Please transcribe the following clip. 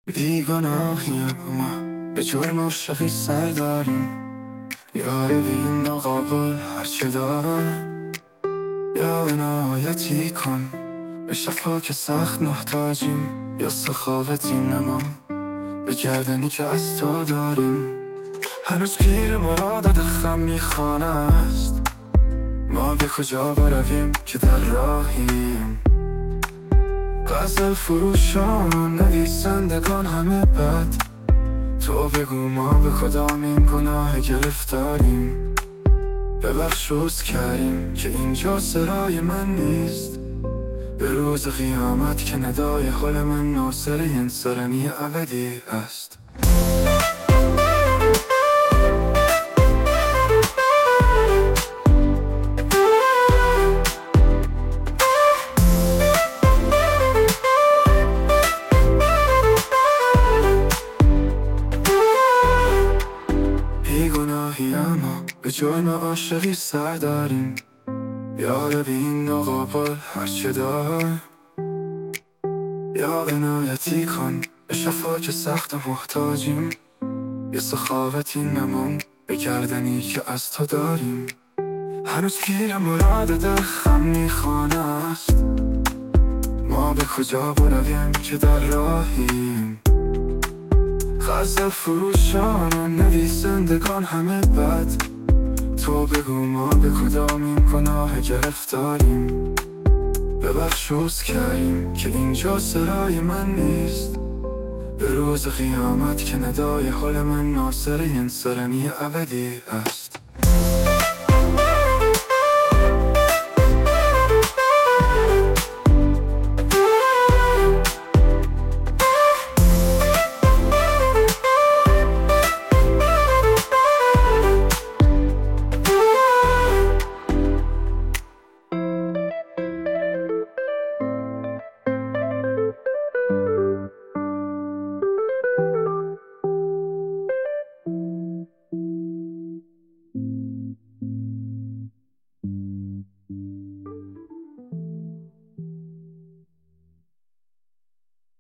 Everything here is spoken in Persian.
بیگناهی ما به جرم عاشقی سر داریم. یار بین قابل هرچه دارم، یا عنایتی کن به شفا که سخت محتاجیم، یا سخاوتی نما به گردنی که از تو داریم. هنوز پیر مرادت خم میخوانه است، ما به کجا برویم که در راهیم. غزل فروشان نویسندگان همه بد، تو بگو ما به کدام این گناه گرفتاریم. ببخش روز کریم که اینجا سرای من نیست، به روز قیامت که ندای حال من ناصر این سرمی ابدی است. بیگناهی اما به جرم عاشقی سر داریم. یار بین و قابل هرچه دار، یا عنایتی کن به شفا که سخت محتاجیم، یه سخاوتی نمون به گردنی که از تو داریم. هنوز پیر مراد در خم میخوانه است، ما به کجا برویم که در راهیم. غزل فروشان و نویسندگان همه بد، تو بگو ما به کدام این گناه گرفتاریم. ببخش روز کریم که اینجا سرای من نیست، به روز قیامت که ندای حال من ناصر این سرمی ابدی است.